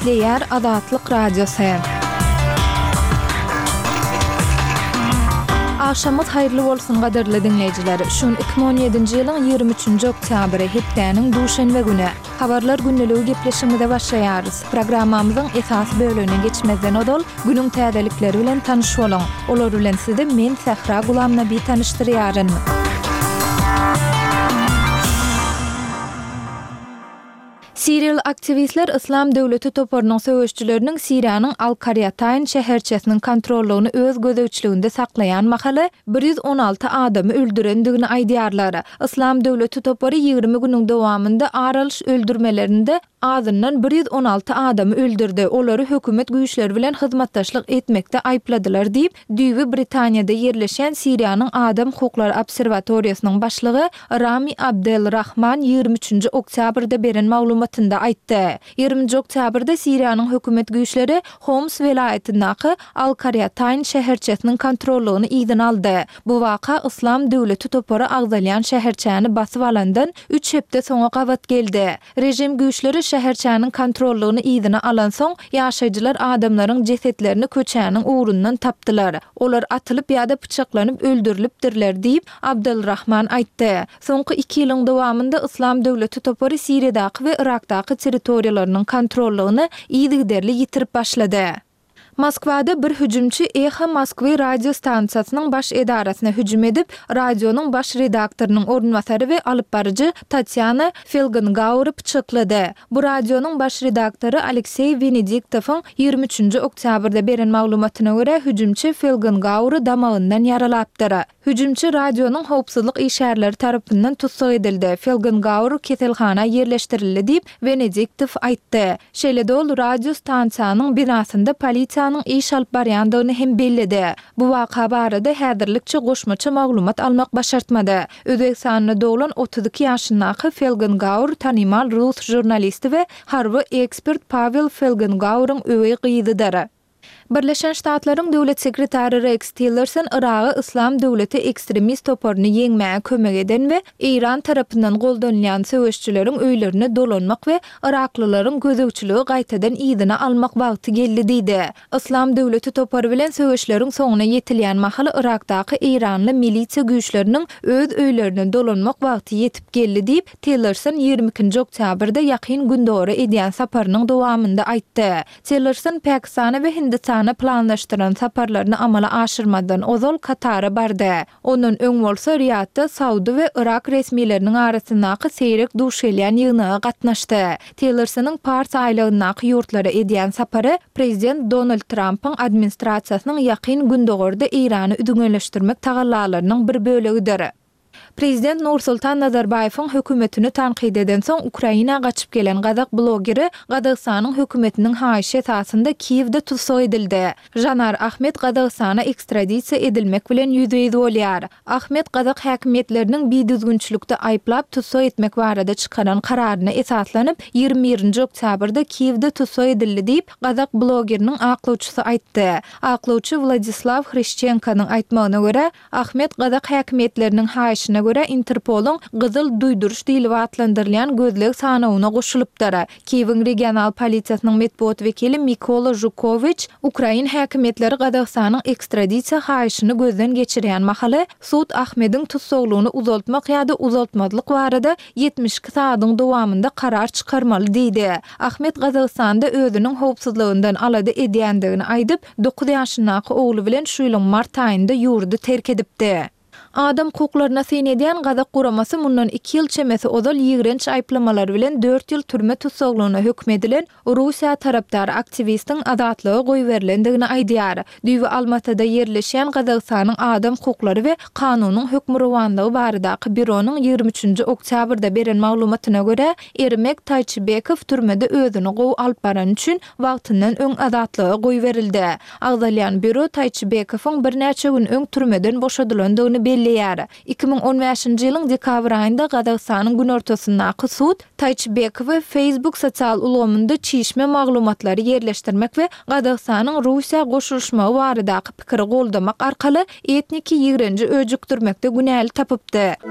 Esleýär Azatlyk Radiosu. Akşamyz haýyrly bolsun gaderli dinleýijiler. Şun 2017-nji ýylyň 23-nji oktýabry hepdäniň duşanbe güni. Habarlar günneligi gepleşiginde başlaýarys. Programmamyzyň esas bölümine geçmezden odol günüň täzelikleri bilen tanyş boluň. Olar bilen sizi men Sahra Gulamnaby tanışdyrýaryn. Siriýal aktivistler Islam döwleti toparynyň söwüşçüleriniň Siriýanyň Al-Qaryatayn şäherçesiniň kontrollugyny öz gözegçiliginde saklaýan mahaly 116 adamy öldürendigini aýdýarlar. Islam döwleti topary 20 günüň dowamında aralyş öldürmelerinde azyndan 116 adamy öldürdi. Olary hökümet güýçleri bilen hyzmatdaşlyk etmekde aýpladylar diýip Düýbi Britaniýada ýerleşen Siriýanyň Adam hukuklary obserwatoriýasynyň başlygy Rami Abdelrahman 23-nji oktýabrda beren maglumatynda aýtdy. 20-nji oktýabrda Siriýanyň hökümet güýçleri Homs welaýetindäki Al-Qaryatayn şäherçesiniň kontrollugyny ýygyna aldy. Bu waka Islam döwleti topary agzalyan şäherçäni basyp alandan 3 hepde soňa gabat geldi. Rejim güýçleri şäherçäniň kontrollugyny ýygyna alan soň ýaşaýjylar adamlaryň jesetlerini köçäniň uğrundan tapdylar. Olar atylyp ýa-da pyçaklanyp öldürilipdirler diýip Abdelrahman aýtdy. Soňky 2 ýylyň dowamında Islam döwleti topary Siriýadaky we Irakdaky territoriýalarynyň kontrollugyny ýygyderli ýitirip başlady. Moskwada bir hüjümçi Eha Moskwy radio stansiýasynyň baş edarasyna hüjüm edip, radionyň baş redaktorynyň ornwasary we alyp barjy Tatyana Felgengaur'y pyçaklady. Bu radionyň baş redaktory Aleksey Venediktowyň 23-nji oktýabrda beren maglumatyna görä hüjümçi Felgengaur'y damagyndan ýaralapdyr. Hüjümçi radionyň howpsuzlyk işgärleri tarapyndan tutsak edildi. Felgengaur keselhana ýerleşdirildi diýip Venediktow aýtdy. Şeýle-de ol radio stansiýanyň binasynda polisiýanyň iş alyp barýandygyny hem bellidi. Bu waka barada häzirlikçe goşmaça maglumat almak başartmady. Özbekistanyna doglan 32 ýaşyndaky Felgengaur tanymal rus jurnalisti we harby ekspert Pavel Felgengaur'yň öwey gyýdydyr. Birleşen Ştatlaryň döwlet sekretary Rex Tillerson Iragy Islam döwleti ekstremist toparyny ýeňmäge kömek eden we İran tarapyndan goldanýan söwüşçüleriň öýlerini dolanmak we Iraklylaryň gözegçiligi gaýtadan ýygyna almak wagty geldi diýdi. Islam döwleti topary bilen söwüşleriň soňuna ýetilýän mahaly Irakdaky İranly milisiýa güýçleriniň öz öýlerini dolanmak wagty ýetip geldi diýip Tillerson 22-nji oktýabrda ýakyn gündöre edýän saparynyň dowamynda aýtdy. Tillerson Pakistana we Hindistana planlaşdyran saparlaryny amala aşyrmadan ozal Katara bardy. Onun öň bolsa Riyadda Saudy we Irak resmileriniň arasyndaky seýrek duş elýän ýygyna gatnaşdy. Tillersonyň Pars aýlygyndaky ýurtlara edýän sapary prezident Donald Trump'yň administrasiýasynyň ýakyn gündögörde Irany üdüňeleşdirmek tagallalarynyň bir bölegidir. Prezident Nursultan Nazarbayewiň hökümetini tanqid eden soň Ukraina gaçyp gelen gazak blogeri Gazagystanyň hökümetiniň haýyşy esasında Kiýewde tutsak edildi. Janar Ahmet Gazagystana ekstradisiýa edilmek bilen ýüzüýüz bolýar. Ahmet Gazak häkimetleriniň biýdüzgünçilikde aýplap tutsak etmek barada çykaran kararyna esaslanyp 21-nji oktýabrda Kiýewde tutsak edildi diýip Gazak blogeriniň aklawçysy aýtdy. Aklawçy Vladislav Hryshchenkanyň aýtmagyna görä, Ahmet Gazak häkimetleriniň haýyşyna göre Interpol'un gyzyl duýduruş diýilip atlandyrylýan gözleg sanawyna goşulypdyr. Kiýewiň regional polisiýasynyň medpuat wekili Mikola Zhukovich Ukraina häkimetleri Gazagystanyň ekstradisiýa haýyşyny gözden geçirýän mahaly sud Ahmediň tutsaklygyny uzaltmak ýa-da uzaltmazlyk barada 72 saatyň dowamynda karar çykarmaly diýdi. Ahmet Gazagystanda özüniň howpsuzlygyndan alady edýändigini aýdyp 9 ýaşyndaky ogly bilen şu ýylyň mart aýynda ýurdu terk edipdi. Adam hukuklaryna syn edýän Gazak guramasy mundan 2 ýyl çemesi ozal ýigrenç aýplamalar bilen 4 ýyl türme tutsaklygyna hökm edilen Russiýa tarapdary aktivistiň azatlygy goýberlendigini aýdýar. Düýbi Almatada ýerleşýän Gazagystanyň adam hukuklary we kanunyň hökmürwanlygy baradaky bironyň 23-nji oktýabrda beren maglumatyna görä, Ermek Taýçybekow türmede özüni gowy alyp baran üçin wagtyndan öň azatlygy goýberildi. Agzalyan büro Taýçybekowyň bir näçe gün öň türmeden boşadylandygyny belli 2015-nji ýylyň dekabr aýynda Gazagystanyň gün ortasyndaky sud Taýçybekowy Facebook sosial ulgamynda çiğişme maglumatlary ýerleşdirmek we Gazagystanyň Russiýa goşulmagy baradaky pikiri goldamak arkaly etniki ýigrenji öjükdirmekde günäli tapypdy.